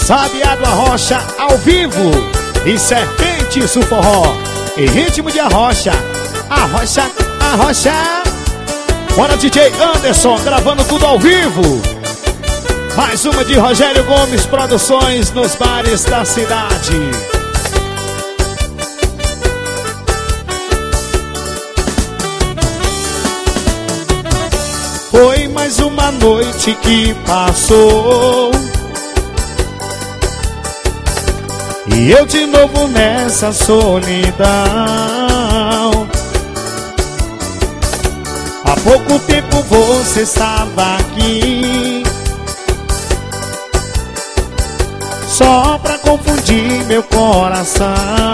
Sabiá do Arrocha ao vivo e Serpentes do Forró em ritmo de arrocha. Arrocha, arrocha. Bora DJ Anderson gravando tudo ao vivo. Mais uma de Rogério Gomes Produções nos bares da cidade. Foi mais uma noite que passou e eu de novo nessa solidão. Há pouco tempo você estava aqui, só pra confundir meu coração.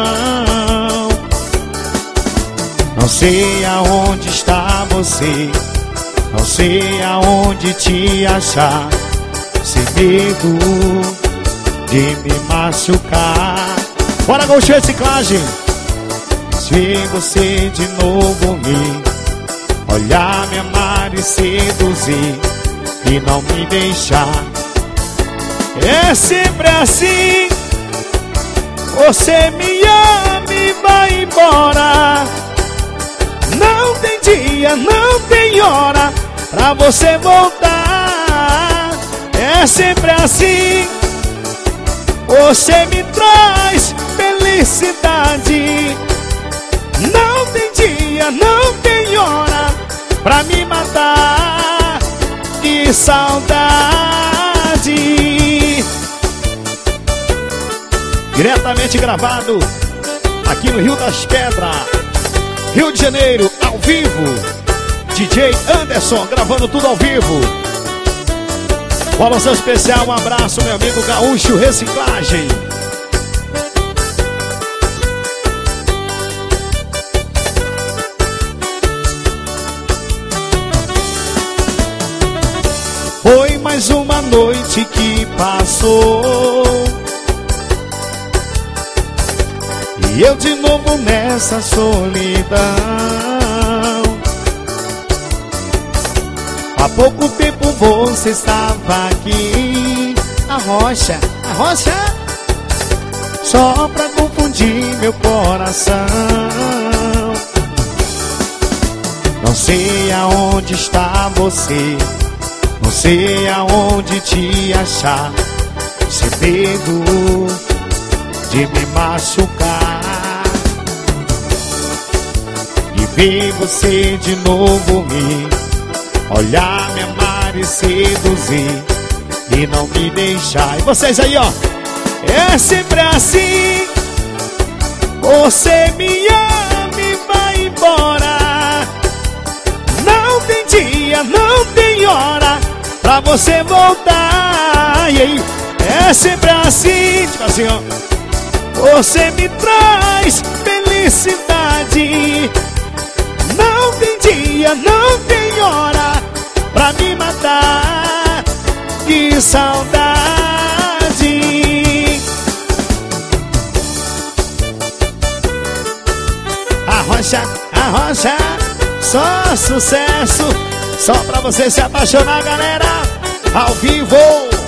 Não sei aonde está você, não sei aonde te achar, sem medo de me machucar. Bora com reciclagem. Se você de novo me olhar, me amar e seduzir e não me deixar, é sempre assim. Você me ama e vai embora. Não tem dia, não tem hora pra você voltar. É sempre assim. Você me traz felicidade. Não tem dia, não tem hora pra me matar. Que saudade. Diretamente gravado aqui no Rio das Pedras, Rio de Janeiro, ao vivo. DJ Anderson gravando tudo ao vivo. Balanção especial, um abraço, meu amigo Gaúcho Reciclagem. Foi mais uma noite que passou e eu de novo nessa solidão. Há pouco tempo você estava aqui, arrocha, arrocha, só pra confundir meu coração. Não sei aonde está você, não sei aonde te achar, sem medo de me machucar. E ver você de novo me olhar, me amar e seduzir e não me deixar. E vocês aí, ó, é sempre assim. Você me ama e vai embora. Não tem dia, não tem hora pra você voltar. E aí, é sempre assim. Tipo assim, ó, você me traz felicidade. Não tem dia, não tem hora pra me matar. Que saudade. Arrocha, arrocha, só sucesso. Só pra você se apaixonar, galera. Ao vivo.